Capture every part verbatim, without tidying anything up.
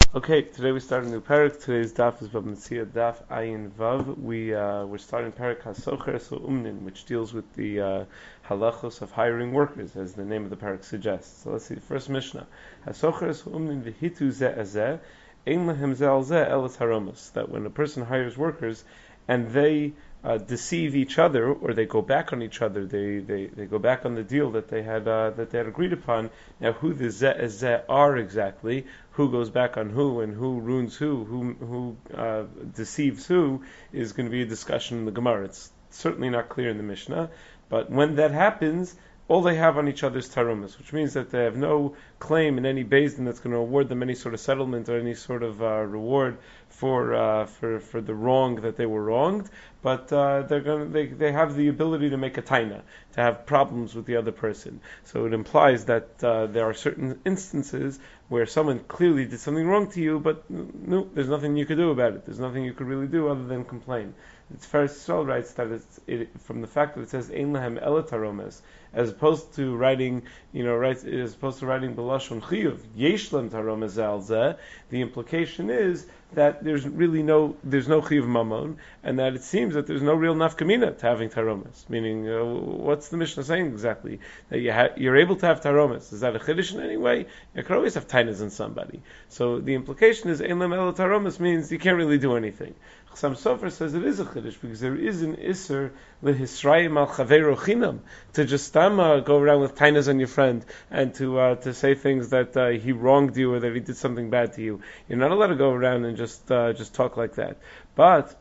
Okay, today we start a new parak. Today's daf is Bab Metzia Daf Ayin Vav. We uh, we're starting parak Hasocher So Umnin, which deals with the uh, halachos of hiring workers, as the name of the parak suggests. So let's see the first Mishnah. Hasocher So Umnin v'hitu ze azeh ein lehem ze al zeh elas haramos. That when a person hires workers and they uh, deceive each other, or they go back on each other, they, they, they go back on the deal that they had uh, that they had agreed upon. Now, who the zeh zeh are exactly? Who goes back on who and who ruins who, who who uh, deceives who, is going to be a discussion in the Gemara. It's certainly not clear in the Mishnah, but when that happens, all they have on each other's tarumas, which means that they have no claim in any Beis Din that's going to award them any sort of settlement or any sort of uh, reward for uh, for for the wrong that they were wronged. But uh, they're going to, they they have the ability to make a taina, to have problems with the other person. So it implies that uh, there are certain instances where someone clearly did something wrong to you, but no, there's nothing you could do about it. There's nothing you could really do other than complain. It's Faris Yisrael writes that it's it, from the fact that it says Ein Lahem Ela Taromes, as opposed to writing, you know, right, as opposed to writing B'lashon Chiyuv Yesh Lem Taromes Al Zeh. The implication is that there's really no there's no Chiyuv Mamon, and that it seems that there's no real nafkamina to having taromes. Meaning, uh, what's the Mishnah saying exactly? That you ha- you're able to have taromes. Is that a chiddush in any way? You can always have tainas in somebody. So the implication is Ein Lahem Ela Taromes means you can't really do anything. Chasam Sofer says it is a chiddush because there is an iser lehisrayim al chaveiro chinam, to just um, uh, go around with tainas on your friend and to uh, to say things that uh, he wronged you or that he did something bad to you. You're not allowed to go around and just uh, just talk like that. But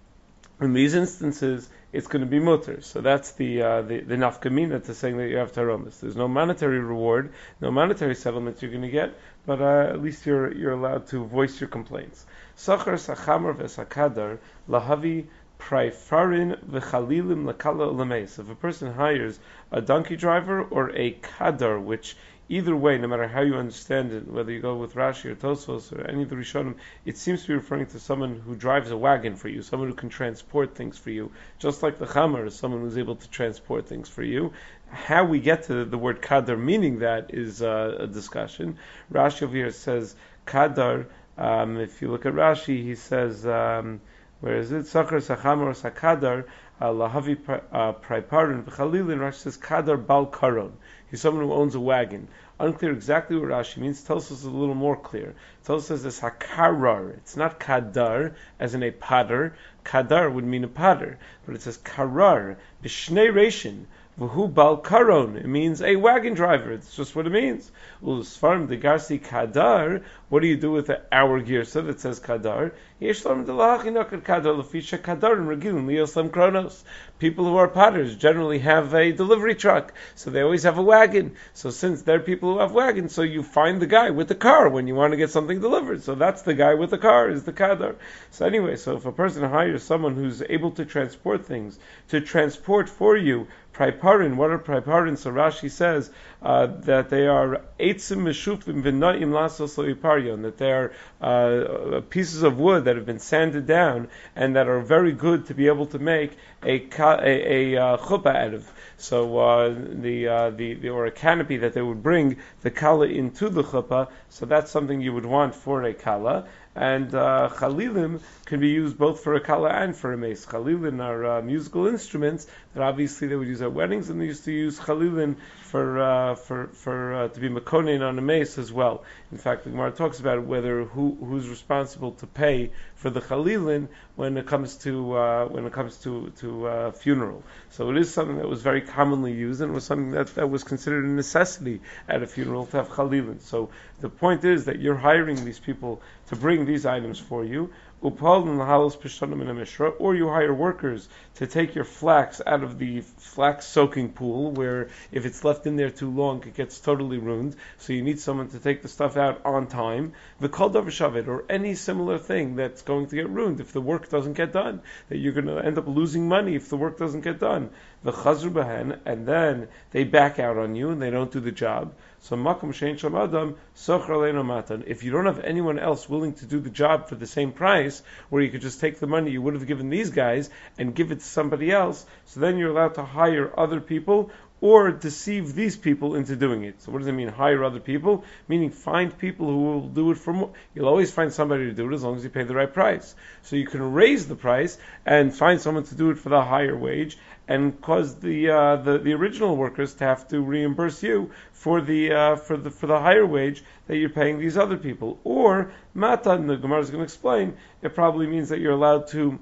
in these instances, it's going to be mutter. So that's the uh, the, the nafkamina to saying that you have taromis. There's no monetary reward, no monetary settlement you're going to get, but uh, at least you're you're allowed to voice your complaints. Sachar sachamar v'sakadar lahavi praifarin v'chalilim lakala ulameis. If a person hires a donkey driver or a kadar, which either way, no matter how you understand it, whether you go with Rashi or Tosfos or any of the Rishonim, it seems to be referring to someone who drives a wagon for you, someone who can transport things for you, just like the Chamar is someone who's able to transport things for you. How we get to the word kadar meaning that is uh, a discussion. Rashi over here says kadar. Um, if you look at Rashi, he says, um, where is it? Sachar sachamar sakadar lahavi praiparin v'chalilin. Rashi says kadar bal karon. He's someone who owns a wagon. Unclear exactly what Rashi means. Tells us a little more clear. Tells us this hakarar. It's not kadar, as in a potter. Kadar would mean a potter, but it says karar b'shnei reishin. V'hu bal karon. It means a wagon driver. It's just what it means. Ulusfarm de garsi kadar. What do you do with the hour girsa that says kadar? Yeshlam de lahachinakad kadar lefisha kadar and regilin lioslam kronos. People who are potters generally have a delivery truck, so they always have a wagon. So since they're people who have wagons, so you find the guy with the car when you want to get something delivered. So that's the guy with the car, is the kadar. So anyway, so if a person hires someone who's able to transport things, to transport for you, Praiparin, what are Praiparin? So Rashi says uh, that they are eitzim meshufim v'na'im lasos lo'iparion, that they are uh, pieces of wood that have been sanded down and that are very good to be able to make a a, a uh, chuppah out of. So uh, the, uh, the the or a canopy that they would bring the kala into the chuppah. So that's something you would want for a kala. And uh, chalilim can be used both for a kala and for a mace. Chalilim are uh, musical instruments that obviously they would use at weddings, and they used to use chalilim for uh, for for uh, to be makonin on a mace as well. In fact, the Gemara talks about whether who who's responsible to pay for the chalilin when it comes to uh, when it comes to to uh, funeral. So it is something that was very commonly used, and it was something that, that was considered a necessity at a funeral to have chalilin. So the point is that you're hiring these people to bring these items for you. Upal and lahalos pishonim in a mishra, or you hire workers to take your flax out of the flax soaking pool, where if it's left in there too long, it gets totally ruined. So you need someone to take the stuff out on time. The kol davar shavet, or any similar thing that's going to get ruined if the work doesn't get done, that you're going to end up losing money if the work doesn't get done. The chazru behen, and then they back out on you and they don't do the job. So makom shein sham adam socher aleinu matan. If you don't have anyone else willing to do the job for the same price, where you could just take the money you would have given these guys and give it to somebody else, so then you're allowed to hire other people or deceive these people into doing it. So what does it mean, hire other people? Meaning find people who will do it for more. You'll always find somebody to do it as long as you pay the right price. So you can raise the price and find someone to do it for the higher wage and cause the uh, the, the original workers to have to reimburse you for the uh, for the for the higher wage that you're paying these other people. Or mata, and the Gemara is going to explain, it probably means that you're allowed to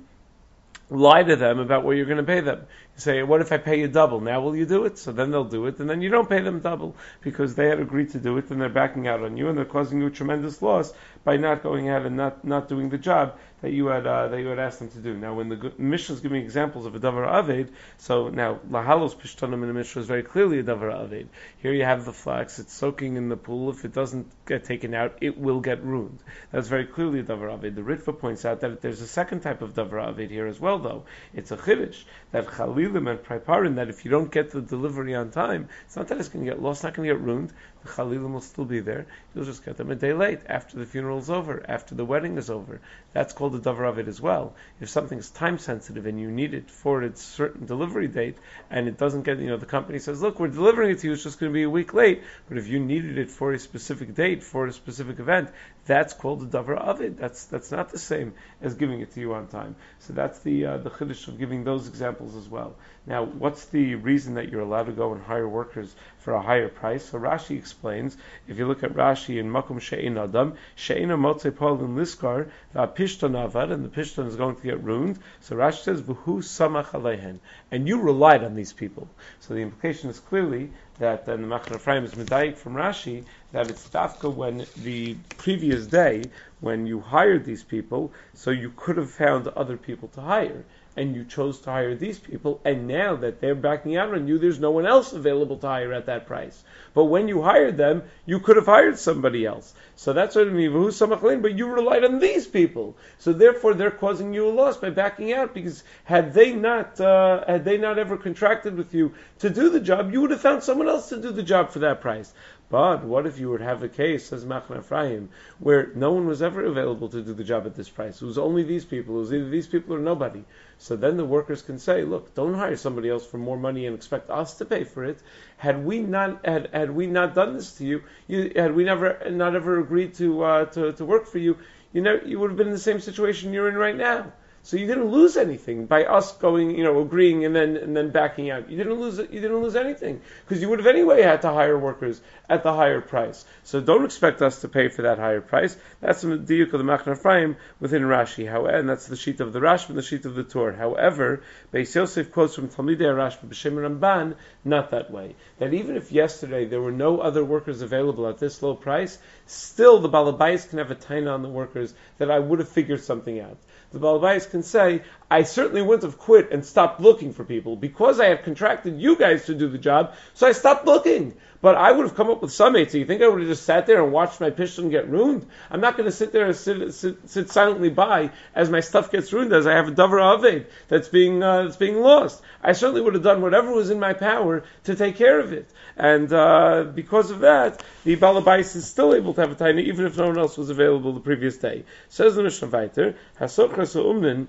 lie to them about what you're going to pay them. You say, what if I pay you double? Now will you do it? So then they'll do it, and then you don't pay them double because they had agreed to do it, and they're backing out on you, and they're causing you a tremendous loss by not going ahead and not, not doing the job that you had uh, that you had asked them to do. Now, when the Mishnah is giving examples of a davar aved, so now lahalos pishtanim in the Mishnah is very clearly a davar aved. Here you have the flax; it's soaking in the pool. If it doesn't get taken out, it will get ruined. That's very clearly a davar aved. The Ritva points out that there's a second type of davar aved here as well, though. It's a chiddush that chalilim and priparin, that if you don't get the delivery on time, it's not that it's going to get lost, it's not going to get ruined. The chalilim will still be there. You'll just get them a day late after the funeral is over, after the wedding is over. That's called a davar aved as well. If something's time sensitive and you need it for its certain delivery date, and it doesn't get, you know, the company says, look, we're delivering it to you, it's just going to be a week late, but if you needed it for a specific date, for a specific event, that's called a davar aved. That's that's not the same as giving it to you on time. So that's the uh, the chiddush of giving those examples as well. Now, what's the reason that you're allowed to go and hire workers for a higher price? So Rashi explains, if you look at Rashi in Makom She'ein Adam, She'ein Motzei Pol in Liskar, the Pishton Avad, and the Pishton is going to get ruined. So Rashi says, V'hu Samach Aleihen, and you relied on these people. So the implication is clearly that, and the Machar Ephraim is medayik from Rashi, that it's dafka when the previous day, when you hired these people, so you could have found other people to hire, and you chose to hire these people, and now that they're backing out on you, there's no one else available to hire at that price. But when you hired them, you could have hired somebody else. So that's what I mean, but you relied on these people. So therefore they're causing you a loss by backing out, because had they not uh, had they not ever contracted with you to do the job, you would have found someone else to do the job for that price. But what if you would have a case, says Machna Ephraim, where no one was ever available to do the job at this price? It was only these people. It was either these people or nobody. So then the workers can say, look, don't hire somebody else for more money and expect us to pay for it. Had we not had, had we not done this to you, you had we never not ever agreed to uh, to, to work for you, you know, you would have been in the same situation you're in right now. So you didn't lose anything by us going, you know, agreeing and then and then backing out. You didn't lose you didn't lose anything, because you would have anyway had to hire workers at the higher price. So don't expect us to pay for that higher price. That's the diuk of the Machna Ephraim within Rashi. However, and that's the sheet of the Rashba and the sheet of the Torah. However, Beis Yosef quotes from Talmidei Rashba B'Shem Ramban, not that way. That even if yesterday there were no other workers available at this low price, still the Balabais can have a taina on the workers that I would have figured something out. The Balabais can say, I certainly wouldn't have quit and stopped looking for people because I had contracted you guys to do the job, so I stopped looking. But I would have come up with some eight. So you think I would have just sat there and watched my piston get ruined? I'm not going to sit there and sit, sit, sit silently by as my stuff gets ruined, as I have a davar aved that's being uh, that's being lost. I certainly would have done whatever was in my power to take care of it. And uh, because of that, the Balabais is still able to have a taina, even if no one else was available the previous day. Says the Mishnah Vayter, Hasochras Umnin,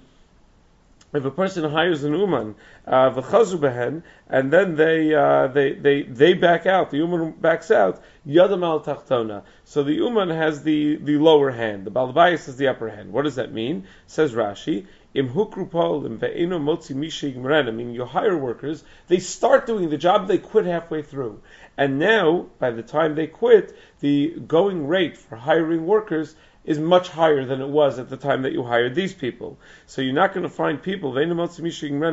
if a person hires an uman, uh, v'chazu behen, and then they, uh, they, they, they back out, the uman backs out, yadam al tachtona. So the uman has the, the lower hand, the balbayis has the upper hand. What does that mean? Says Rashi, im hukru polim ve'eno motzi mishig meren. I mean, you hire workers, they start doing the job, they quit halfway through. And now, by the time they quit, the going rate for hiring workers is much higher than it was at the time that you hired these people. So you're not going to find people, and you're not going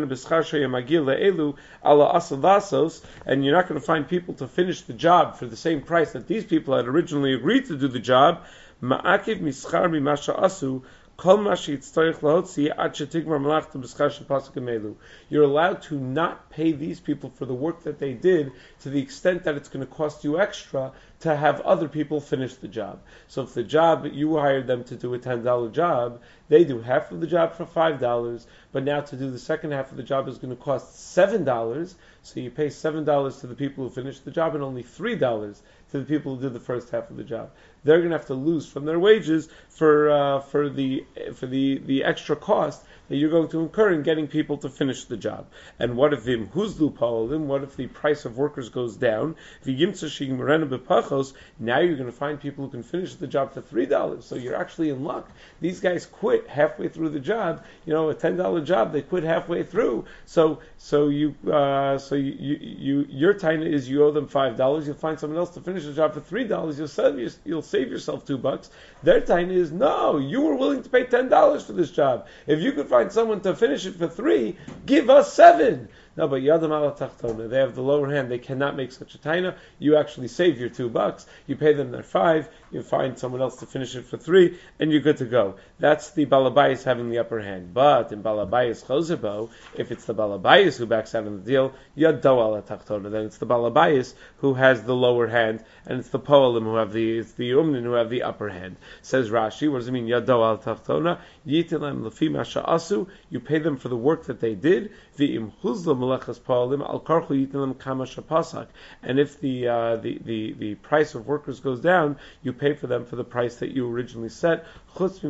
to find people to finish the job for the same price that these people had originally agreed to do the job. You're allowed to not pay these people for the work that they did to the extent that it's going to cost you extra to have other people finish the job. So if the job, you hired them to do a ten dollars job, they do half of the job for five dollars, but now to do the second half of the job is going to cost seven dollars, so you pay seven dollars to the people who finished the job and only three dollars to the people who did the first half of the job. they're going to have to lose from their wages for uh, for the for the the extra cost that you're going to incur in getting people to finish the job. And what if vim huzlu pa'olim? What if the price of workers goes down? Now you're going to find people who can finish the job for three dollars. So you're actually in luck. These guys quit halfway through the job. You know, a ten dollar job, they quit halfway through. So so you uh, so you, you, you your taina is you owe them five dollars. You'll find someone else to finish the job for three dollars. You'll save your, you'll save yourself two bucks. Their taina is no. You were willing to pay ten dollars for this job. If you could find someone to finish it for three, give us seven. No, but Yadam ala Tachtona, they have the lower hand, they cannot make such a taina. You actually save your two bucks, you pay them their five, you find someone else to finish it for three, and you're good to go. That's the Balabayas having the upper hand. But in Balabayas Chozerbo, if it's the Balabayas who backs out of the deal, Yaddo ala Tachtona, then it's the Balabayas who has the lower hand, and it's the Poalim who have the, it's the Umnin who have the upper hand. Says Rashi, what does it mean, Yaddo ala Tachtona? Yitilem lefi masha asu, you pay them for the work that they did, v'im huzlam al kama. And if the, uh, the the the price of workers goes down, you pay for them for the price that you originally set. Uh, with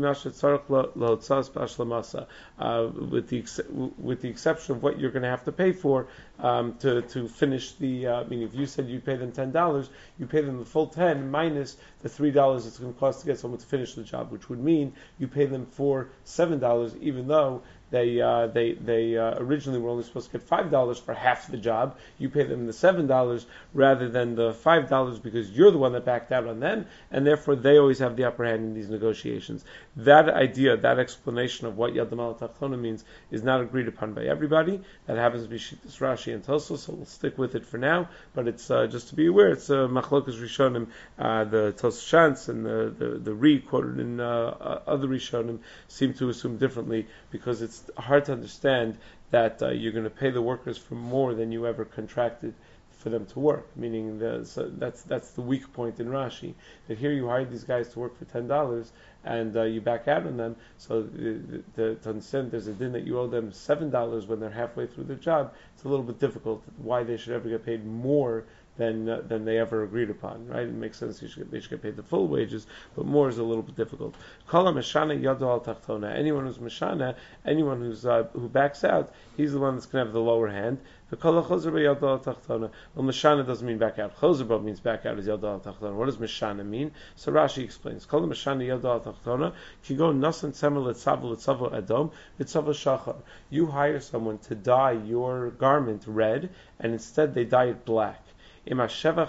the with the exception of what you're going to have to pay for um, to to finish the. Uh, I mean, if you said you pay them ten dollars, you pay them the full ten minus the three dollars it's going to cost to get someone to finish the job, which would mean you pay them for seven dollars, even though They uh, they they uh, originally were only supposed to get five dollars for half the job. You pay them the seven dollars rather than the five dollars because you're the one that backed out on them, and therefore they always have the upper hand in these negotiations. That idea, that explanation of what Yadam ala Tachtona means, is not agreed upon by everybody. That happens to be Shittas Rashi and Tosfos, so we'll stick with it for now. But it's uh, just to be aware, it's uh, Machlokas Rishonim, uh, the Tos Shantz and the the, the Re quoted in uh, other Rishonim seem to assume differently because it's hard to understand that uh, you're going to pay the workers for more than you ever contracted for them to work. Meaning the, so that's that's the weak point in Rashi. That here you hired these guys to work for ten dollars and uh, you back out on them. So the, the, to understand there's a din that you owe them seven dollars when they're halfway through their job. It's a little bit difficult. Why they should ever get paid more than uh, than they ever agreed upon, right? It makes sense you should get, they should get paid the full wages, but more is a little bit difficult. Kala meshana yado al tachtona. Anyone who's meshana, anyone who's uh, who backs out, he's the one that's going to have the lower hand. The kala chozer yado al tachtona. Well, meshana doesn't mean back out. Chozer means back out is yado al tachtona. What does meshana mean? So Rashi explains. Kala meshana yado al tachtona. Kigo nasan semer letzavu letzavu adom letzavu shachar. You hire someone to dye your garment red, and instead they dye it black. So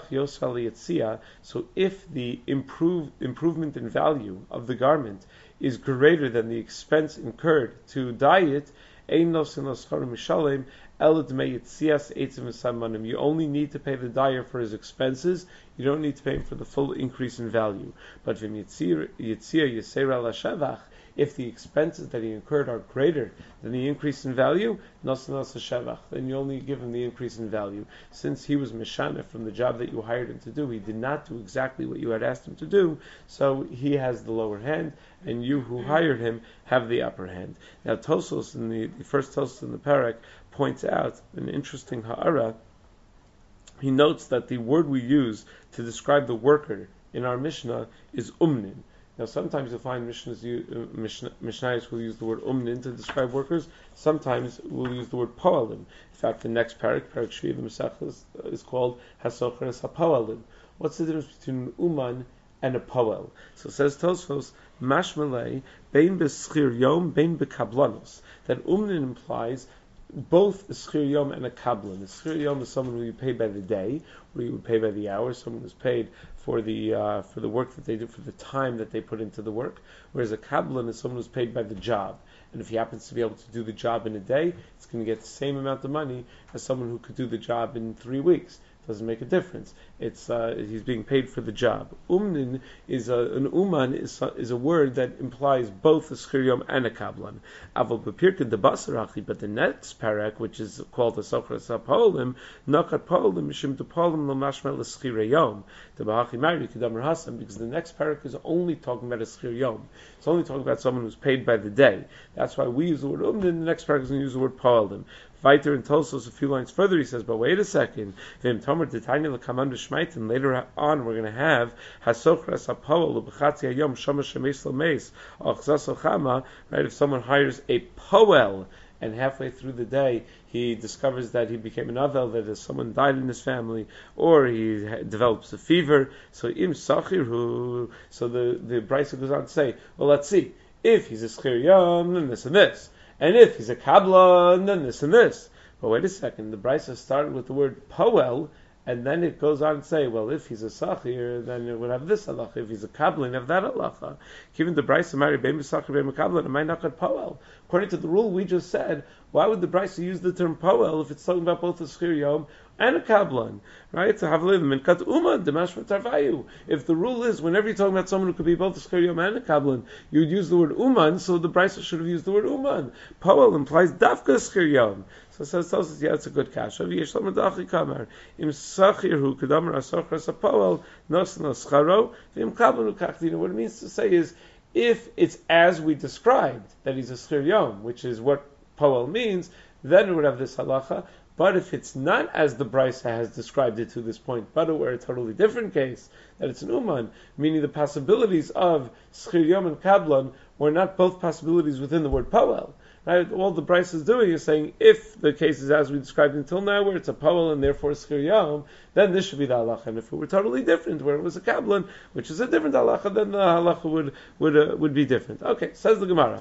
if the improve, improvement in value of the garment is greater than the expense incurred to dye it, you only need to pay the dyer for his expenses. You don't need to pay him for the full increase in value. But if the expenses that he incurred are greater than the increase in value, then you only give him the increase in value. Since he was meshana from the job that you hired him to do, he did not do exactly what you had asked him to do, so he has the lower hand, and you who hired him have the upper hand. Now Tosfos, in the, the first Tosfos in the Parak, points out an interesting ha'ara. He notes that the word we use to describe the worker in our Mishnah is umnin. Now, sometimes you'll find Mishnahs, uh, Mishnah, Mishnayos will use the word umnin to describe workers. Sometimes we'll use the word poalim. In fact, the next parak, parak Shvi, the Masechah, is, uh, is called hasocher es hapoalim. What's the difference between an uman and a poel? So it says Tosfos, mashmalei bein beschir yom bein bekablanos. That umnin implies both a schir yom and a kablan. A schir yom is someone who you pay by the day, or you would pay by the hour. Someone who's paid for the uh, for the work that they do, for the time that they put into the work. Whereas a kablan is someone who's paid by the job. And if he happens to be able to do the job in a day, it's going to get the same amount of money as someone who could do the job in three weeks. Doesn't make a difference. It's uh, he's being paid for the job. Umnin is a, an uman is a, is a word that implies both a schir yom and a kablan. Aval bepirkin de basarachi, but the next parak, which is called the socher sapolim, nakat polim mishim to polim l'mashma l'schir yom. The bahachi mari kedamar hasam, because the next parak is only talking about a schir yom. It's only talking about someone who's paid by the day. That's why we use the word umnin. The next parak is going to use the word polim. Weiter in Tosos, a few lines further, he says, but wait a second. Vim Tomer Titania L'Kaman B'Shmaitin. Later on, we're going to have Hasochras Apoel L'B'Chatzi Hayom Shama Shemes L'Meis Achzas Ochama. Right? If someone hires a poel, and halfway through the day he discovers that he became an avel, that is, someone died in his family, or he develops a fever. So im sachirhu. So the the Brisa goes on to say, well, let's see. If he's a schir yom, then this and this, and if he's a kablan, then this and this. But wait a second. The Brisa started with the word poel, and then it goes on to say, well, if he's a sachir, then it would have this halacha. If he's a kablan, have that halacha. Given the Brisa marry beim sachir beim kablan, it might not get poel. According to the rule we just said, why would the Brisa use the term poel if it's talking about both a schir yom and a kablan, right? So have a minkat uma demashva tarvayu. If the rule is whenever you're talking about someone who could be both a schir yom and a kablan, you would use the word uman. So the Brisa should have used the word uman. Poel implies dafka schir yom. So it says, tells us, yeah, it's a good kasha. V'yeshlam adachi kamar im sachir hu kedamar asochras apoel nos nos scharo v'im kablan ukachdina. What it means to say is, if it's as we described, that he's a schir yom, which is what poel means, then it would have this halacha. But if it's not as the Brisa has described it to this point, but we're a totally different case, that it's an uman, meaning the possibilities of schir yom and kablan were not both possibilities within the word poel. Right? All the Brisa is doing is saying, if the case is as we described until now, where it's a poel and therefore schir yom, then this should be the halacha. And if it were totally different, where it was a kablan, which is a different halacha, then the halacha would would uh, would be different. Okay, says the Gemara.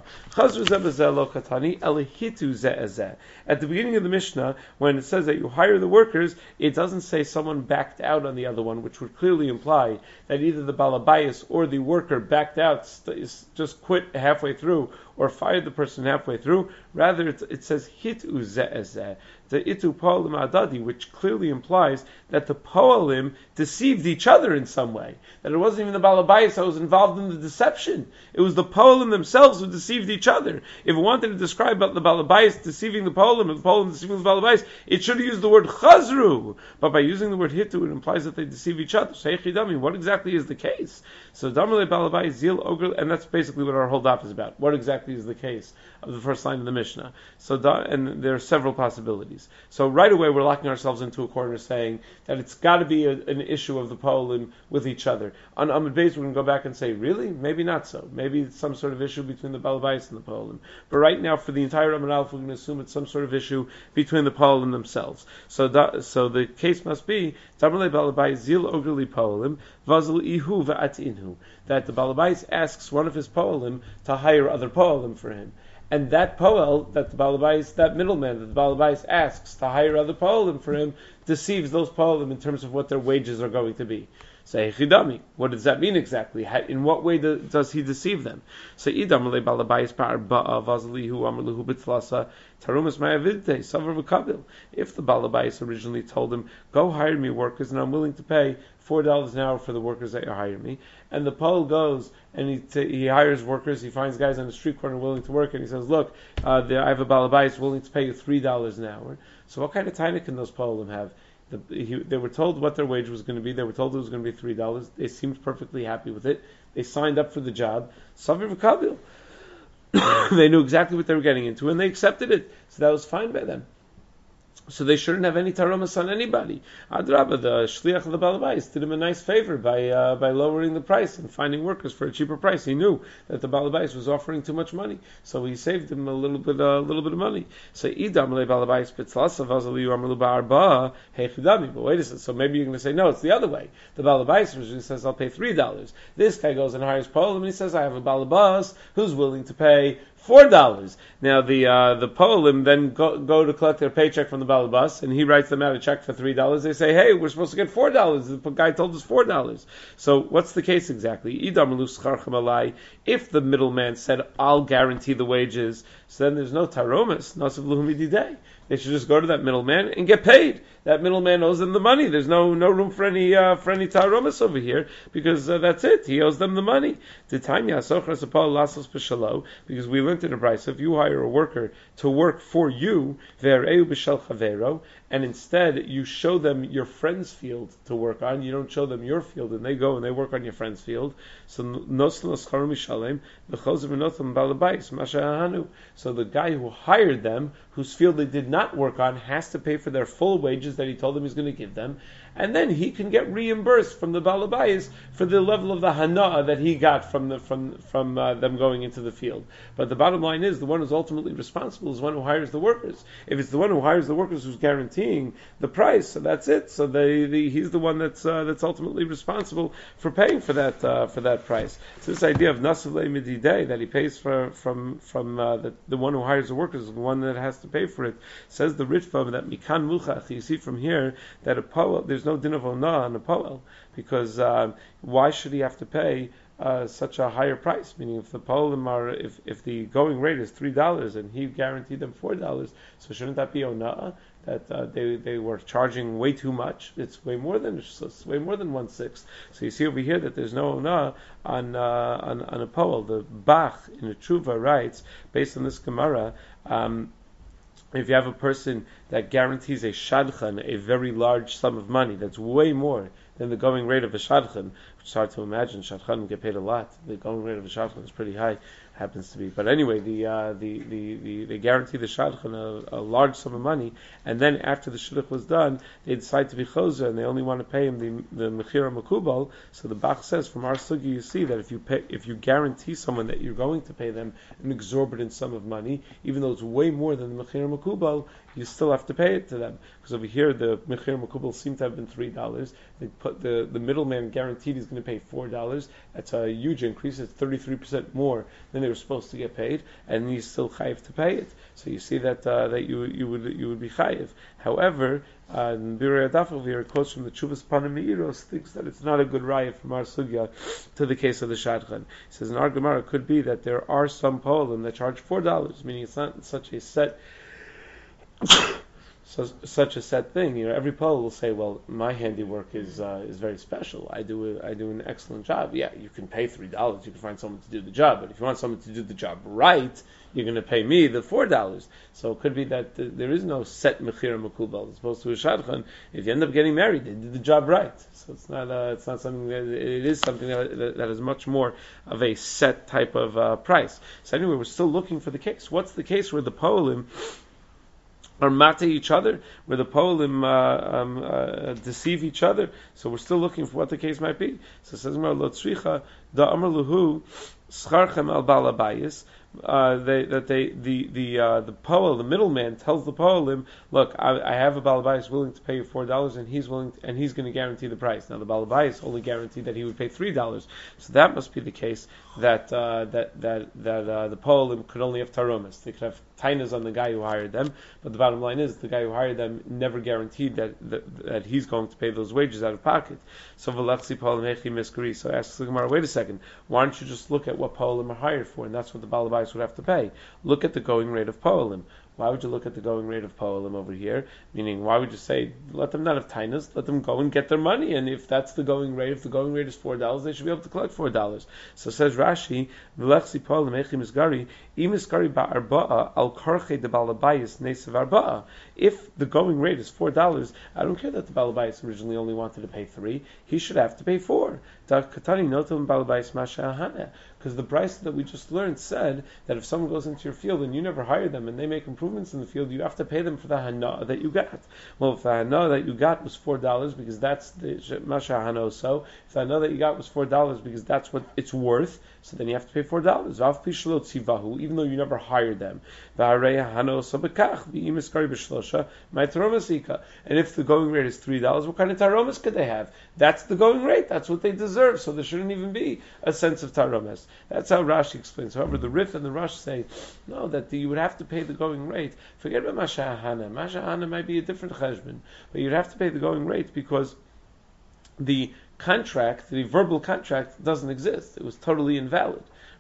At the beginning of the Mishnah, when it says that you hire the workers, it doesn't say someone backed out on the other one, which would clearly imply that either the balabayas or the worker backed out, just quit halfway through, or fired the person halfway through. Rather, it, it says hitu ze'ezeh, the itu po'alim adadi, which clearly implies that the po'alim deceived each other in some way. That it wasn't even the balabayas that was involved in the deception. It was the po'alim themselves who deceived each other. If it wanted to describe the balabayas deceiving the po'alim, and the po'alim deceiving the balabayas, it should have used the word chazru. But by using the word hitu, it implies that they deceive each other. So, what exactly is the case? So, damale balabayas zil ogre, and that's basically what our whole daf is about. What exactly is the case of the first line of the Mishnah? So, and there are several possibilities. So, right away, we're locking ourselves into a corner saying that it's got to be a, an issue of the po'alim with each other. On Amud Beis, we're going to go back and say, really? Maybe not so. Maybe it's some sort of issue between the balabayas and the po'alim. But right now, for the entire Amud Aleph, we're going to assume it's some sort of issue between the po'alim themselves. So, that, so the case must be Damale balabayis zil ogli po'alim vazal ihu va'at inhu, that the balabayis asks one of his po'alim to hire other po'alim for him. And that poel, that the balabais, that middleman that the balabais asks to hire other poelim for him, deceives those poelim in terms of what their wages are going to be. Say chidami. What does that mean exactly? In what way do, does he deceive them? So idam le balabais par ba'a vazlihu amruhu bitlasa tarumas ma'avidte savar v'kabil. If the balabais originally told him, "Go hire me workers, and I'm willing to pay four dollars an hour for the workers that you hire me," and the Pole goes and he t- he hires workers, he finds guys on the street corner willing to work, and he says, "Look, uh, the, I have a balabais willing to pay you three dollars an hour." So what kind of taina can those Polim have? The, he, they were told what their wage was going to be. They were told it was going to be three dollars. They seemed perfectly happy with it. They signed up for the job. Savir v'kabil. They knew exactly what they were getting into, and they accepted it. So that was fine by them. So they shouldn't have any taromas on anybody. Adrabah, the shliach of the balabais, did him a nice favor by uh, by lowering the price and finding workers for a cheaper price. He knew that the balabais was offering too much money, so he saved him a little bit a uh, little bit of money. So idam le balabais pitzlasa vazaliyu amru ba'arba hechidami. But wait a second. So maybe you're going to say no, it's the other way. The balabais originally says I'll pay three dollars. This guy goes and hires Polim and he says I have a balabas who's willing to pay Four dollars. Now the uh, the Polim then go, go to collect their paycheck from the balabas, and he writes them out a check for three dollars. They say, "Hey, we're supposed to get four dollars. The guy told us four dollars." So what's the case exactly? If the middleman said, "I'll guarantee the wages," so then there's no taromas, nasav luhumididei. They should just go to that middleman and get paid. That middleman owes them the money. There's no no room for any uh, for any taromas over here because uh, that's it. He owes them the money. Because we learned in the Brisa, if you hire a worker to work for you, and and instead you show them your friend's field to work on, you don't show them your field, and they go and they work on your friend's field. So so the guy who hired them, whose field they did not work on, has to pay for their full wages that he told them he's going to give them, and then he can get reimbursed from the balabayis for the level of the hana that he got from the from from uh, them going into the field. But the bottom line is, the one who's ultimately responsible is the one who hires the workers. If it's the one who hires the workers who's guaranteeing the price, so that's it. So they, the, he's the one that's uh, that's ultimately responsible for paying for that uh, for that price. So this idea of nasavle mididei, that he pays for from from uh, the, the one who hires the workers is the one that has to pay for it. Says the Ritva that mikan mulchach. You see from here that a poel, there's no din of ona on a poel, because uh, why should he have to pay Uh, such a higher price? Meaning, if the polim are, if, if the going rate is three dollars and he guaranteed them four dollars, so shouldn't that be ona'ah? That uh, they they were charging way too much. It's way more than it's way more than one sixth. So you see over here that there's no ona'ah on uh, on on a poel. The Bach in the Tshuva writes, based on this Gemara, um, if you have a person that guarantees a shadchan, a very large sum of money, that's way more than the going rate of a shadchan, which is hard to imagine. Shadchan get paid a lot. The going rate of a shadchan is pretty high, happens to be. But anyway, the uh, the, the, the they guarantee the shadchan a, a large sum of money, and then after the shidduch was done, they decide to be choser, and they only want to pay him the the mechira makubal. So the Bach says, from our sugi, you see that if you pay, if you guarantee someone that you're going to pay them an exorbitant sum of money, even though it's way more than the mechira makubal, you still have to pay it to them. Because over here, the mechir makubal seemed to have been three dollars. They put the the middleman guaranteed he's going to pay four dollars. That's a huge increase. It's thirty-three percent more than they were supposed to get paid, and he's still chayiv to pay it. So you see that uh, that you you would you would be chayiv. However, uh, Birei Adaf over here quotes from the Chuvas Panim Meiros, thinks that it's not a good raya from our sugya to the case of the shadchan. He says in our Gemara, it could be that there are some polim that charge four dollars, meaning it's not such a set. So, such a set thing, you know. Every Pole will say, "Well, my handiwork is uh, is very special. I do a, I do an excellent job." Yeah, you can pay three dollars. You can find someone to do the job, but if you want someone to do the job right, you're going to pay me the four dollars. So it could be that the, there is no set mechira makubal as opposed to a shadchan. If you end up getting married, they did the job right. So it's not uh, it's not something that it is something that, that, that is much more of a set type of uh, price. So anyway, we're still looking for the case. What's the case where the polim or mate each other, where the polim uh, um, uh, deceive each other? So we're still looking for what the case might be. So it says, "Lo tzricha da amar luhu scharchem al balabayis." Uh, they, that they the the uh, the poel, the middleman, tells the poelim, "Look, I, I have a balabais willing to pay you four dollars, and he's willing to, and he's going to guarantee the price." Now the balabais only guaranteed that he would pay three dollars, so that must be the case that uh, that that that uh, the poelim could only have taromas. They could have tainas on the guy who hired them, but the bottom line is the guy who hired them never guaranteed that that, that he's going to pay those wages out of pocket. So v'lachsi poelim hechi miskuri. So asks the Gemara, wait a second, why don't you just look at what poelim are hired for, and that's what the balabais would have to pay. Look at the going rate of poelim. Why would you look at the going rate of poelim over here? Meaning, why would you say, let them not have tainas, let them go and get their money, and if that's the going rate, if the going rate is four dollars, they should be able to collect four dollars. So says Rashi, v'lechsi poelim echi misgari, imiskari ba'arba'a al karche de balabayis nesev arba'a. If the going rate is four dollars, I don't care that the balabayis originally only wanted to pay three, he should have to pay four. Because the price that we just learned said that if someone goes into your field and you never hired them and they make improvements in the field, you have to pay them for the hana that you got. Well, if the hana that you got was four dollars because that's the masha hana, so if the hana that you got was four dollars because that's what it's worth, so then you have to pay four dollars. Even though you never hired them. And if the going rate is three dollars, what kind of taromas could they have? That's the going rate. That's what they deserve. So there shouldn't even be a sense of taromas. That's how Rashi explains. However, the Rif and the Rush say, no, that the, you would have to pay the going rate. Forget about Masha Hana. Masha Hana might be a different cheshbon, but you'd have to pay the going rate because the contract, the verbal contract, doesn't exist. It was totally invalid.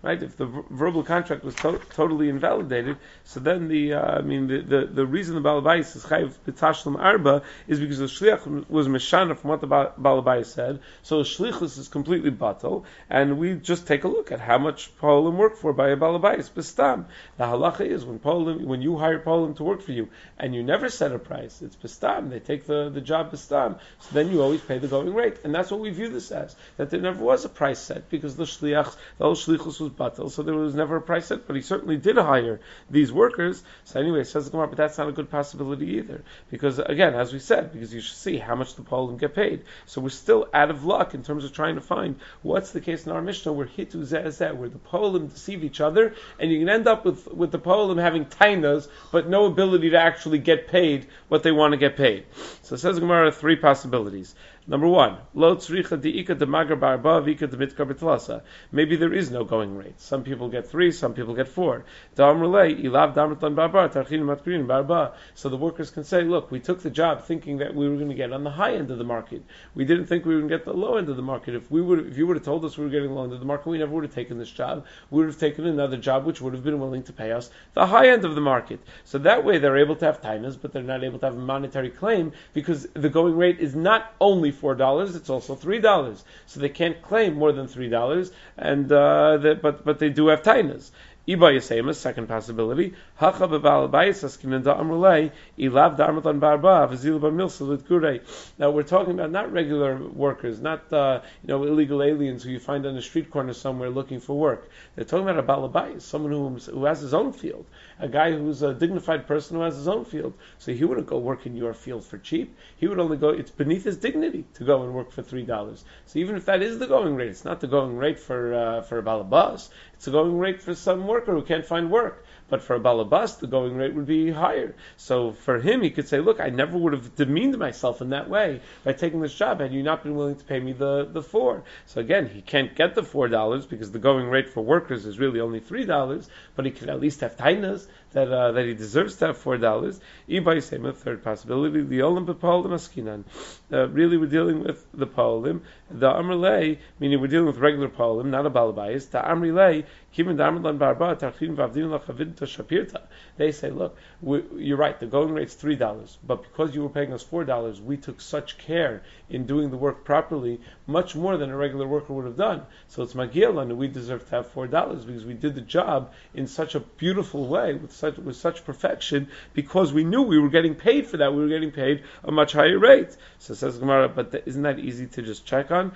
right? If the v- verbal contract was to- totally invalidated, so then the, uh, I mean, the, the, the reason the Balabais is Chayiv B'Tashlim Arba is because the Shliach was Meshana from what the ba- Balabais said, so the Shlichus is completely batal, and we just take a look at how much Polim worked for by a Balabais, Bistam. The halacha is when Polim, when you hire Polim to work for you, and you never set a price, it's Bistam, they take the, the job Bistam, so then you always pay the going rate, and that's what we view this as, that there never was a price set, because the Shliach, the whole Shlichus was batal, so there was never a price set, but he certainly did hire these workers. So anyway, it says the Gemara, but that's not a good possibility either, because again, as we said, because you should see how much the Polim get paid. So we're still out of luck in terms of trying to find what's the case in our Mishnah where hitu zeh where the Polim deceive each other, and you can end up with with the Polim having tainas, but no ability to actually get paid what they want to get paid. So it says the Gemara three possibilities. Number one, lo tzricha diika de magar barba vika de mitkar betlasa. Maybe there is no going rate. Some people get three, some people get four. Da'amrulei ilav damratan barba tarchin matkrin barba. So the workers can say, look, we took the job thinking that we were going to get on the high end of the market. We didn't think we were going to get the low end of the market. If we would, if you would have told us we were getting low end of the market, we never would have taken this job. We would have taken another job which would have been willing to pay us the high end of the market. So that way they're able to have tainas, but they're not able to have a monetary claim because the going rate is not only four dollars, it's also three dollars. So they can't claim more than three dollars, and uh, they, but but they do have tainas. Iba Yasema, second possibility. Hacha bebal bayis askinan da amrulei ilav darmatan barba v'zil b'milsa l'tkurei. Now we're talking about not regular workers, not uh, you know illegal aliens who you find on a street corner somewhere looking for work. They're talking about a balabayis, someone who who has his own field, a guy who's a dignified person who has his own field. So he wouldn't go work in your field for cheap. He would only go. It's beneath his dignity to go and work for three dollars. So even if that is the going rate, it's not the going rate for uh, for a balabas. It's the going rate for some worker who can't find work. But for a balabas, the going rate would be higher. So for him, he could say, look, I never would have demeaned myself in that way by taking this job had you not been willing to pay me the, the four. So again, he can't get the four dollars because the going rate for workers is really only three dollars, but he could at least have tainas that uh, that he deserves to have four dollars. Ibay same, a third possibility, the olim bepolim askinan. Uh, really, we're dealing with the polim. The amrlei, meaning we're dealing with regular polim, not a balabayis. The amrlei, kimin darmlan barba tarchin vavdin lachavid to shapirta. They say, look, we, you're right, the going rate's three dollars, but because you were paying us four dollars, we took such care in doing the work properly, much more than a regular worker would have done. So it's magiel, and we deserve to have four dollars because we did the job in such a beautiful way, with such with such perfection, because we knew we were getting paid for that. We were getting paid a much higher rate. So it says Gemara, but th- isn't that easy to just check on?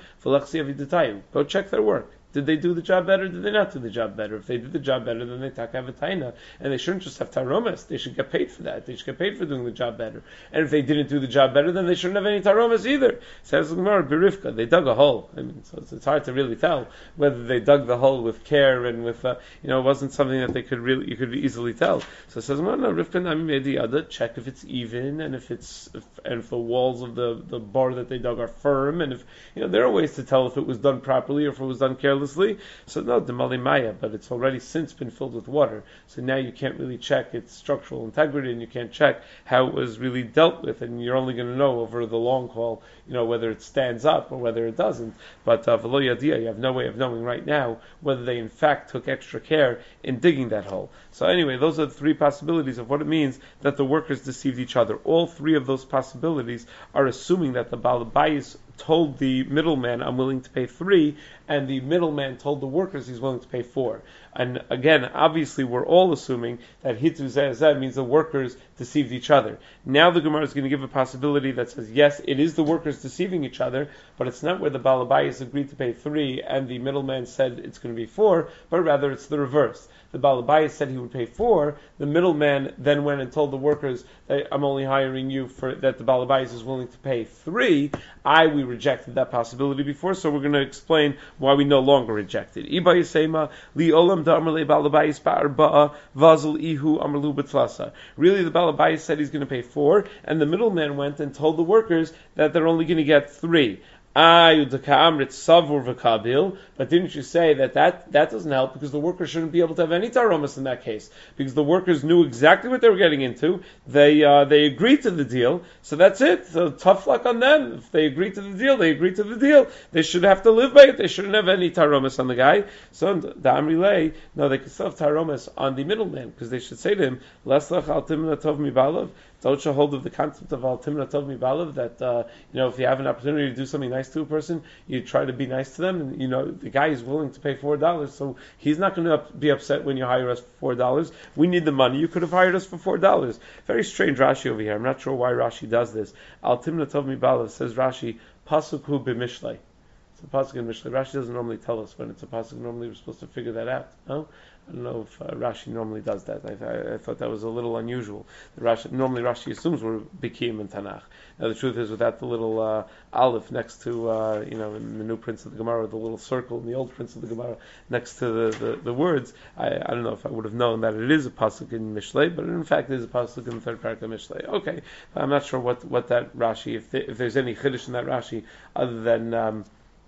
Go check their work. Did they do the job better? Did they not do the job better? If they did the job better, then they take have a taina, and they shouldn't just have taromas. They should get paid for that. They should get paid for doing the job better. And if they didn't do the job better, then they shouldn't have any taromas either. Says Gemara, Berifka, they dug a hole. I mean, so it's, it's hard to really tell whether they dug the hole with care and with, uh, you know, it wasn't something that they could really, you could easily tell. So it says Gemara, no, Rifka nami medi other. Check if it's even, and if it's, if, and if the walls of the the bar that they dug are firm, and if you know, there are ways to tell if it was done properly or if it was done carelessly. So no, the malimaya, but it's already since been filled with water. So now you can't really check its structural integrity, and you can't check how it was really dealt with, and you're only going to know over the long haul, you know, whether it stands up or whether it doesn't. But uh, v'lo yadia, you have no way of knowing right now whether they in fact took extra care in digging that hole. So anyway, those are the three possibilities of what it means that the workers deceived each other. All three of those possibilities are assuming that the Balabayis told the middleman, I'm willing to pay three, and the middleman told the workers he's willing to pay four. And again, obviously, we're all assuming that hitu zeh zeh means the workers deceived each other. Now the Gemara is going to give a possibility that says, yes, it is the workers deceiving each other, but it's not where the Balabayis agreed to pay three and the middleman said it's going to be four, but rather it's the reverse. The Balabayis said he would pay four. The middleman then went and told the workers that I'm only hiring you for that. The Balabayis is willing to pay three. I we rejected that possibility before, so we're going to explain why we no longer reject it. Iba Yisema li olam da'amar le Balabayis ba'arba'a vazal ihu amrlu b'tlasa. Really, the Balabayis said he's going to pay four, and the middleman went and told the workers that they're only going to get three. Ah, Yudaka Savur V'Kabil, but didn't you say that, that that doesn't help because the workers shouldn't be able to have any taromas in that case because the workers knew exactly what they were getting into. They uh, they agreed to the deal, so that's it. So tough luck on them. If they agreed to the deal, they agreed to the deal. They should have to live by it. They shouldn't have any taromas on the guy. So the Amri Lei, no, they could still have taromas on the middleman because they should say to him, Leslach al timna tov mibalav. Don't you hold of the concept of al timna tov mibalav that uh, you know if you have an opportunity to do something nice to a person, you try to be nice to them, and you know the guy is willing to pay four dollars, so he's not going to up, be upset when you hire us for four dollars. We need the money. You could have hired us for four dollars. Very strange Rashi over here. I'm not sure why Rashi does this. Al timna tov mibalav says Rashi pasuk hu b'mishlei. It's a pasuk in Mishlei. Rashi doesn't normally tell us when it's a pasuk. Normally we're supposed to figure that out. No? I don't know if uh, Rashi normally does that. I, I, I thought that was a little unusual. The Rashi, normally Rashi assumes we're Bikim in Tanakh. Now the truth is, without the little uh, aleph next to, uh, you know, in the new prints of the Gemara, the little circle in the old prints of the Gemara next to the, the, the words, I, I don't know if I would have known that it is a pasuk in Mishlei, but in fact it is a pasuk in the third parak of Mishlei. Okay, I'm not sure what, what that Rashi, if, the, if there's any chiddush in that Rashi, other than... Um,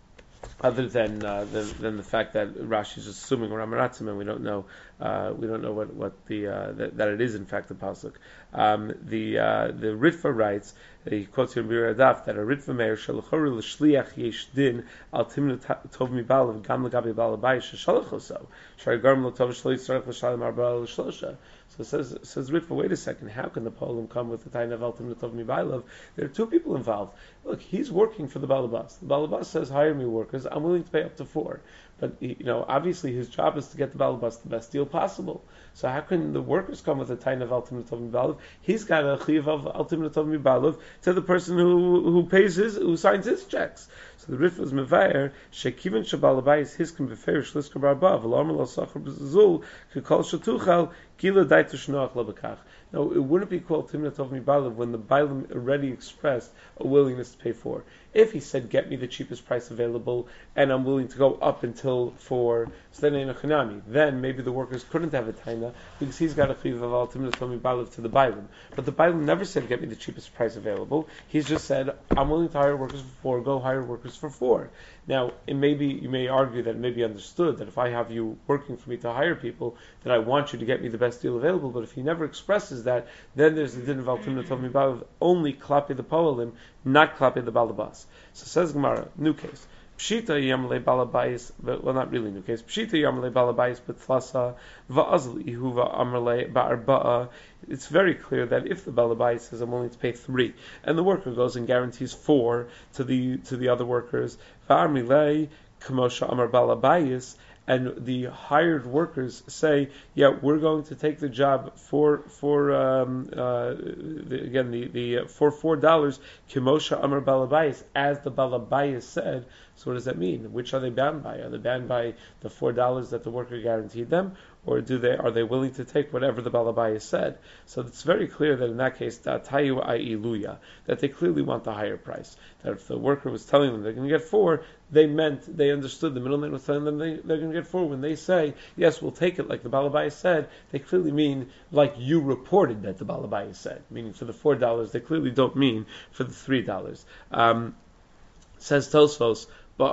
Other than, uh, than than the fact that Rashi is assuming Ramaratzim, and we don't know uh, we don't know what what the uh, that, that it is in fact the pasuk. Um, the uh, the Ritva writes, he quotes here in Bir Adaf that a Ritva meir shalachoru l'shliach yesh din al timnu tov mibalav gam legabi balabai sheshalachoso shari garm lo tov shlo yitzarech l'shalim arba l'shlosha. So says says Ritva, wait a second, how can the Polim come with the Taina of Altim Tov Mibailav? There are two people involved. Look, he's working for the Balabas. The Balabas says, hire me workers, I'm willing to pay up to four. But, you know, obviously his job is to get the Balabas the best deal possible. So how can the workers come with a Taina of Altim Tov Mibailav? He's got a Chiv of Altim Tov Mibailav to the person who who pays his, who signs his checks. So the Ritva is mevayer shekiven shabalabayis hiskim beferish lisker barba v'lomer lo sacher b'zul kekol shatuchal gila daitu shnoach lo bekach. No, it wouldn't be called timna tov mibalav when the bailam already expressed a willingness to pay for. If he said, "Get me the cheapest price available, and I'm willing to go up until four," so then a chinami. Then maybe the workers couldn't have a taina because he's got a chiv of al timna tov mibalav to the bailam. But the bailam never said, "Get me the cheapest price available." He's just said, "I'm willing to hire workers for four. Go hire workers for four." Now, it may be, you may argue that it may be understood that if I have you working for me to hire people, that I want you to get me the best deal available. But if he never expresses that, then there's the din of al timna tov mibalav only klapi the poalim, not klapi the balabas. So says Gemara, new case. Pshita yamle balabayis, well, not really new case. Pshita yamle balabayis betlasa va'azli huva amrle ba'arba'a. It's very clear that if the balabayis says I'm willing to pay three, and the worker goes and guarantees four to the to the other workers, va'amrle kamosha amar balabayis, and the hired workers say, "Yeah, we're going to take the job for for um, uh, the, again the the uh, for four dollars." Kimosha Amar Balabayis, as the Balabayis said. So what does that mean? Which are they bound by? Are they bound by the four dollars that the worker guaranteed them, or do they are they willing to take whatever the Balabayis said? So it's very clear that in that case, Datayu Ailuya, that they clearly want the higher price. That if the worker was telling them they're going to get four, they meant, they understood, the middleman was telling them they, they're going to get four. When they say, yes, we'll take it like the Balabayis said, they clearly mean like you reported that the Balabayis said. Meaning for the four dollars, they clearly don't mean for the three dollars. Um, says Tosfos,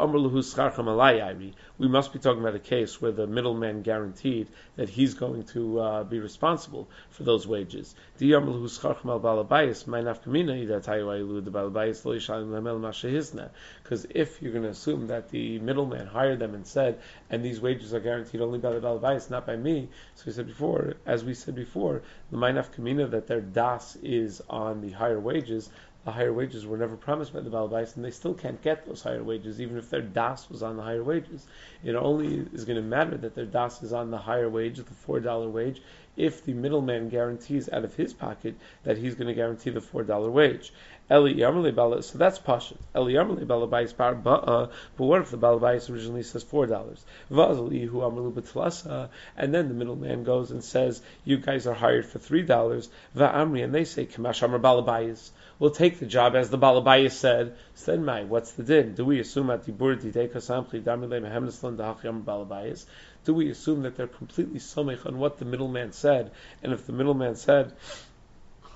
we must be talking about a case where the middleman guaranteed that he's going to uh, be responsible for those wages. Because if you're going to assume that the middleman hired them and said, and these wages are guaranteed only by the balabais, not by me, so we said before, as we said before, the mainaf kamina that their das is on the higher wages. The higher wages were never promised by the Balabais, and they still can't get those higher wages, even if their das was on the higher wages. It only is going to matter that their das is on the higher wage, the four dollar wage, if the middleman guarantees out of his pocket that he's going to guarantee the four dollar wage. Eli Yarmale Bala, so that's Pashat. Eli Yarmale Balabais Bar Ba'a, but what if the Balabais originally says four dollars? Vazali Hu Amru Betlasa, and then the middleman goes and says, you guys are hired for three dollars, Va'amri, and they say, Kamash Amr Balabais. We'll take the job as the Balabayas said. So then, my, what's the din? Do we assume at the Burdi Dekasampli Damile Mehemneslan Dahachyam Balabayas? Do we assume that they're completely somech on what the middleman said? And if the middleman said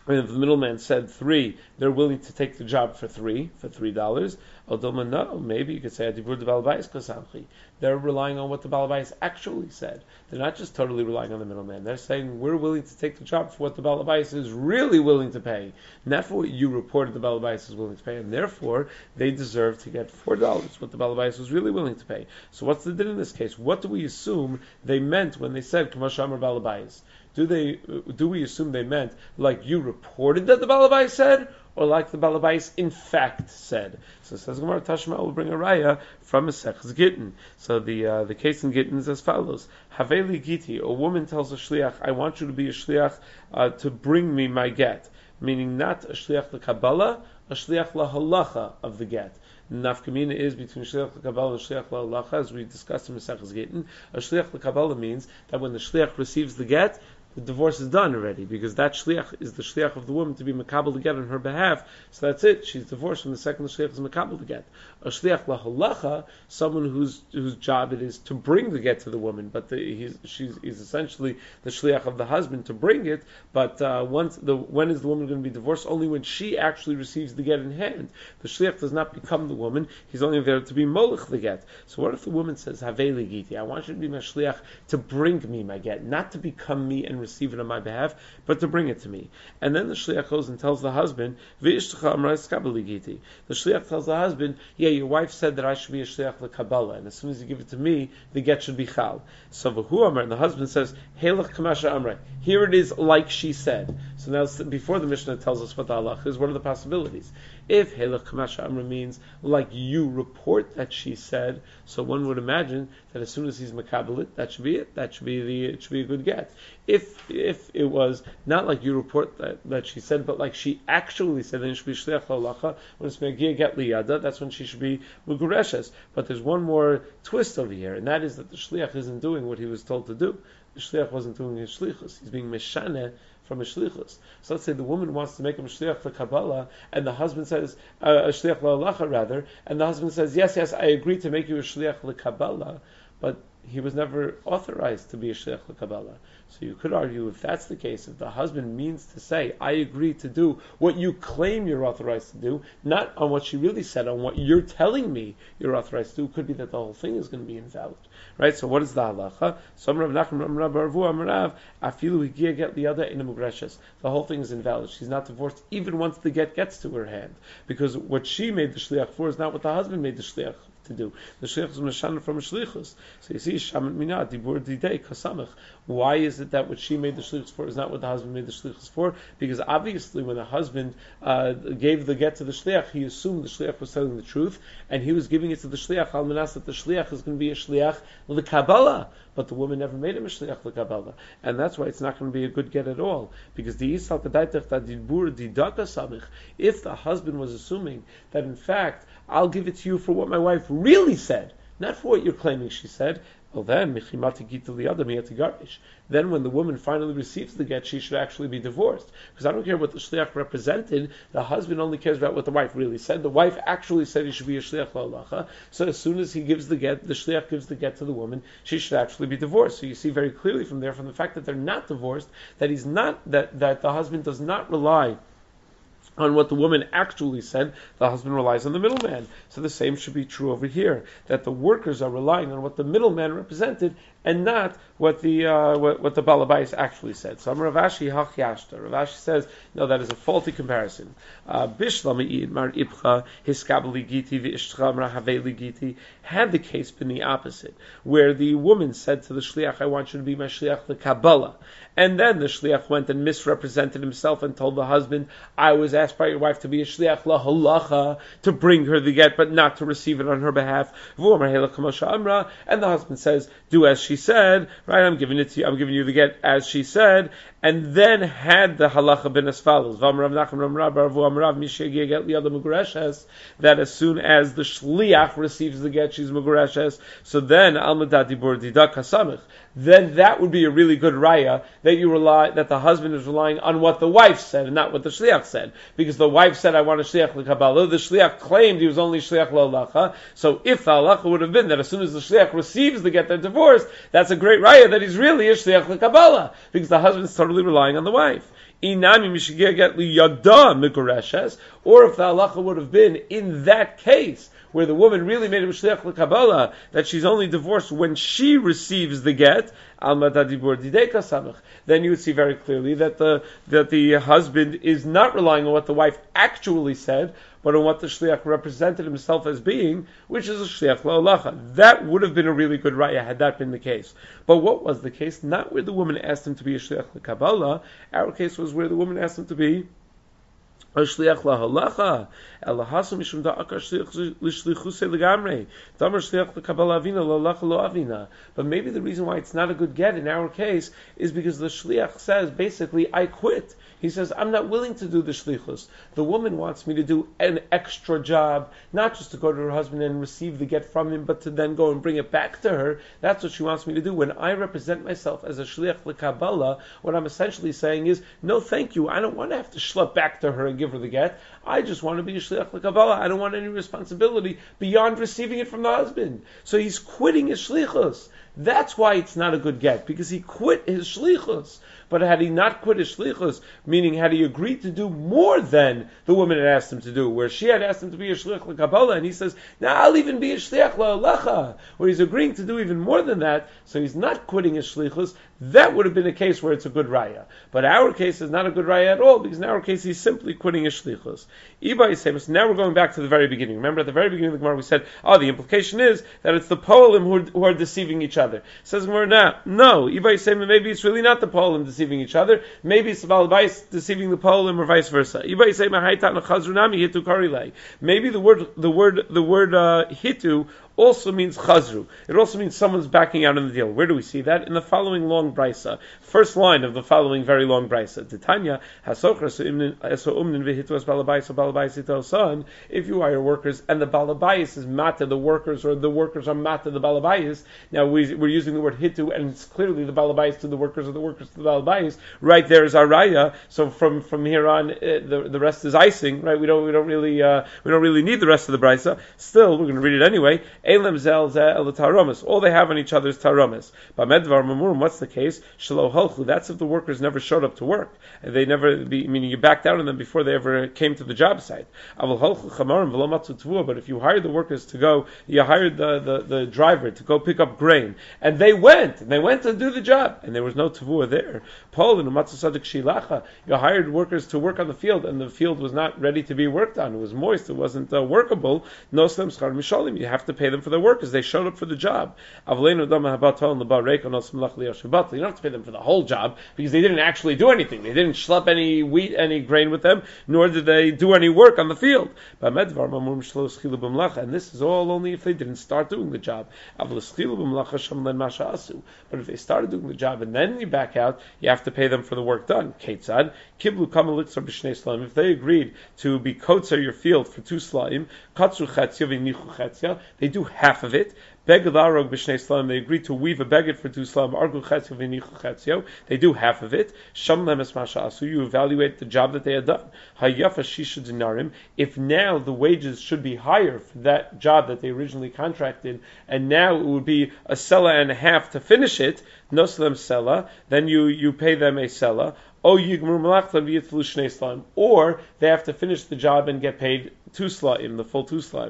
And if the middleman said three, they're willing to take the job for three, for three dollars. Odilma, no, maybe you could say Adibur de Balabais Kosamchi. They're relying on what the Balabais actually said. They're not just totally relying on the middleman. They're saying we're willing to take the job for what the Balabais is really willing to pay, not for what you reported the Balabais is willing to pay, and therefore they deserve to get four dollars, what the Balabais was really willing to pay. So what's the din in this case? What do we assume they meant when they said Kamasham or Balabais? Do they? Do we assume they meant like you reported that the Balabais said, or like the Balabais in fact said? So it says Gemara Tashma will bring a raya from Masechus Gittin. So the uh, the case in Gittin is as follows: Haveli Giti, a woman tells a shliach, "I want you to be a shliach uh, to bring me my get," meaning not a shliach lekabbalah, a shliach lahalacha of the get. Nafkamina is between shliach lekabbalah and shliach lahalacha, as we discussed in Masechus Gittin. A shliach lekabbalah means that when the shliach receives the get, the divorce is done already, because that shliach is the shliach of the woman to be makabel to get on her behalf. So that's it. She's divorced from the second shliach is makabel to get. A shliach lahalacha, someone whose whose job it is to bring the get to the woman, but the, he's she's he's essentially the shliach of the husband to bring it. But uh, once the when is the woman going to be divorced? Only when she actually receives the get in hand. The shliach does not become the woman. He's only there to be molech the get. So what if the woman says Haveli Giti, I want you to be my shliach to bring me my get, not to become me and receive it on my behalf, but to bring it to me. And then the shliach goes and tells the husband, the shliach tells the husband, yeah, your wife said that I should be a shliach lekabbalah, and as soon as you give it to me, the get should be chal. So v'hu amar, and the husband says, Helach kamasha amra, here it is like she said. So now, before the Mishnah tells us what the halach is, what are the possibilities? If Helach kamasha amra means like you report that she said, so one would imagine that as soon as he's makabel it, that should be it. That should be the it should be a good get. If if it was not like you report that, that she said, but like she actually said, then it should be shliach la'alacha. When it's megia get liyada, that's when she should be mugureshes. But there's one more twist over here, and that is that the shliach isn't doing what he was told to do. The shliach wasn't doing his shlichus. He's being meshane from a shlichus. So let's say the woman wants to make him shliach for Kabbalah, and the husband says, uh, a shliach la'alacha rather, and the husband says, yes, yes, I agree to make you a shliach l'Kabbalah, but he was never authorized to be a shliach l'Kabbalah. So you could argue, if that's the case, if the husband means to say, I agree to do what you claim you're authorized to do, not on what she really said, on what you're telling me you're authorized to do, it could be that the whole thing is going to be invalid. Right? So what is the halacha? The whole thing is invalid. She's not divorced even once the get gets to her hand. Because what she made the shliach for is not what the husband made the shliach to do. The shliach is meshana from a shlichus. So you see, shaman minah dibur didei kasamach. Why is it that what she made the shlichus for is not what the husband made the shlichus for? Because obviously, when the husband uh, gave the get to the shliach, he assumed the shliach was telling the truth, and he was giving it to the shliach al manas that the shliach is going to be a shliach l'Kabbalah. But the woman never made him a shliach l'Kabbalah, and that's why it's not going to be a good get at all. Because the isal kadaitach that dibur didaka samich. If the husband was assuming that in fact I'll give it to you for what my wife really said, not for what you're claiming she said, well then, then when the woman finally receives the get, she should actually be divorced. Because I don't care what the shliach represented, the husband only cares about what the wife really said. The wife actually said he should be a shliach la'alacha, so as soon as he gives the get, the shliach gives the get to the woman, she should actually be divorced. So you see very clearly from there, from the fact that they're not divorced, that he's not, that, that the husband does not rely on what the woman actually said, the husband relies on the middleman. So the same should be true over here, that the workers are relying on what the middleman represented and not what the uh, what, what the balabais actually said. So Rav Ashi hach yashta. Rav Ashi says, no, that is a faulty comparison. Bishlama mar ibcha hiskabeli giti v'ishtcha mar haveli giti. Had the case been the opposite, where the woman said to the shliach, I want you to be my shliach l'Kabbalah, and then the shliach went and misrepresented himself and told the husband, I was asked by your wife to be a shliach lahalacha, to bring her the get, but not to receive it on her behalf. And the husband says, do as she said, right? I'm giving it to you. I'm giving you the get as she said. And then had the halacha been as follows, that as soon as the shliach receives the get, she's mugureshes. So then then that would be a really good raya that you rely that the husband is relying on what the wife said and not what the shliach said, because the wife said I want a shliach l'Kabbalah, the shliach claimed he was only shliach l'halacha. So if the halacha would have been that as soon as the shliach receives the get, they're divorced, that's a great raya that he's really a shliach l'Kabbalah, because the husband's totally relying on the wife. Inami mishigia get li yada migureshes, or if the halacha would have been in that case where the woman really made a shliach l'kabbalah that she's only divorced when she receives the get, then you would see very clearly that the that the husband is not relying on what the wife actually said, but on what the shliach represented himself as being, which is a shliach la'olacha. That would have been a really good raya had that been the case. But what was the case? Not where the woman asked him to be a shliach l'kabbalah. Our case was where the woman asked him to be a shliach lahalacha, elahasu mishum da'akar shliach l'shlichusei legamrei, damar shliach l'kabbalah avina la'alacha lo avina. But maybe the reason why it's not a good get in our case is because the shliach says basically, I quit. He says, I'm not willing to do the shlichus. The woman wants me to do an extra job, not just to go to her husband and receive the get from him, but to then go and bring it back to her. That's what she wants me to do. When I represent myself as a shliach l'kabbalah, what I'm essentially saying is, no thank you, I don't want to have to schlep back to her and give her the get. I just want to be a shliach l'kabbalah. I don't want any responsibility beyond receiving it from the husband. So he's quitting his shlichus. That's why it's not a good get, because he quit his shlichus. But had he not quit his shlichus, meaning had he agreed to do more than the woman had asked him to do, where she had asked him to be a shliach l'kabbalah, and he says, now I'll even be a shliach la'alacha, where he's agreeing to do even more than that, so he's not quitting his shlichus, that would have been a case where it's a good raya. But our case is not a good raya at all, because in our case he's simply quitting his shlichus. Now we're going back to the very beginning. Remember at the very beginning of the Gemara we said, oh, the implication is that it's the Polim who are, who are deceiving each other. Says Gemara now, no, maybe it's really not the Polim deceiving each other. Maybe it's the Balabais deceiving the Polim or vice versa. Maybe the word the word the word uh, hitu also means chazru. It also means someone's backing out in the deal. Where do we see that? In the following long brisa. First line of the following very long brisa. Titania, hasochra so umnin v'hitu as balabais or balabais ito son. If you hire workers and the balabais is mata the workers, or the workers are mata the balabais. Now we, we're using the word hitu, and it's clearly the balabais to the workers or the workers to the balabais. Right there is our raya. So from, from here on, uh, the the rest is icing. Right? We don't we don't really uh, we don't really need the rest of the brisa. Still, we're going to read it anyway. All they have on each other is taromis. What's the case? That's if the workers never showed up to work. They never, be, meaning you backed out on them before they ever came to the job site. But if you hired the workers to go, you hired the, the, the driver to go pick up grain, and they went, and they went to do the job, and there was no tavua there. You hired workers to work on the field, and the field was not ready to be worked on. It was moist. It wasn't uh, workable. You have to pay them for their work, because they showed up for the job. You don't have to pay them for the whole job, because they didn't actually do anything. They didn't schlep any wheat, any grain with them, nor did they do any work on the field. And this is all only if they didn't start doing the job. But if they started doing the job and then you back out, you have to pay them for the work done. If they agreed to be kotzer your field for two slaim, they do half of it. They agree to weave a beged for two slam. They do half of it. You evaluate the job that they had done. If now the wages should be higher for that job that they originally contracted, and now it would be a sela and a half to finish it, noslam sela, then you, you pay them a sela. Or they have to finish the job and get paid two slaim, the full two slaim.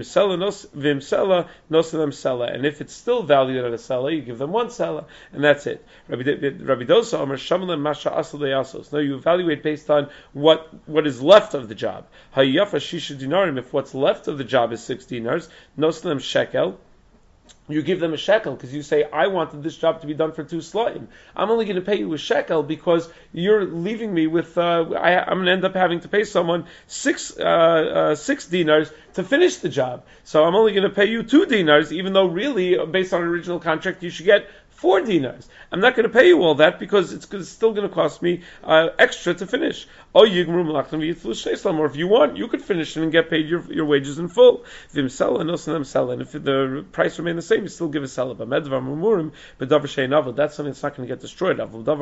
And if it's still valued at a sela, you give them one sela, and that's it. Rabbi Dosa Omer Shamalim Masha Asal Deyasos. Now you evaluate based on what what is left of the job. Hayafa Shisha Dinarim. If what's left of the job is six dinars, Noslam Shekel, you give them a shekel, because you say, I wanted this job to be done for two slaim. I'm only going to pay you a shekel because you're leaving me with, uh, I, I'm going to end up having to pay someone six, uh, uh, six dinars to finish the job. So I'm only going to pay you two dinars, even though really, based on an original contract, you should get four dinars. I'm not going to pay you all that because it's still going to cost me uh, extra to finish. Or if you want, you could finish it and get paid your, your wages in full. And if the price remains the same, you still give a sell. That's something that's not going to get destroyed.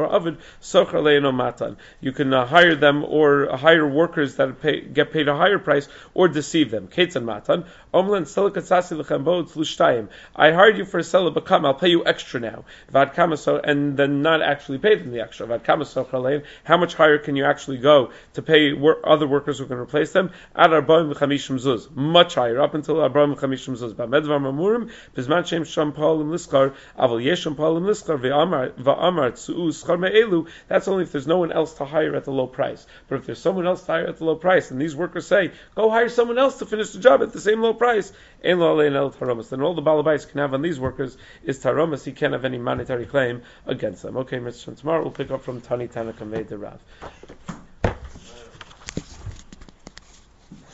You can uh, hire them or hire workers that pay, get paid a higher price or deceive them. I hired you for a seller, but come, I'll pay you extra now. Vad kama so, and then not actually pay them the extra. Vad kama so chaleim. How much higher can you actually go to pay wor- other workers who can replace them? Ad arbaim v'chamishim zuz, much higher, up until arbaim v'chamishim zuz. Ba'medvar mamurim bizman shem sham palim liskar aval yesham palim liskar ve'amar va'amar tzu'u skar me'elu. That's only if there's no one else to hire at the low price. But if there's someone else to hire at the low price, and these workers say, go hire someone else to finish the job at the same low price, ein lo alein el taromas. Then all the balabais can have on these workers is taromas. He can't have any monetary claim against them. Okay, Mister Tomorrow we'll pick up from Tani Tanakh and Rav.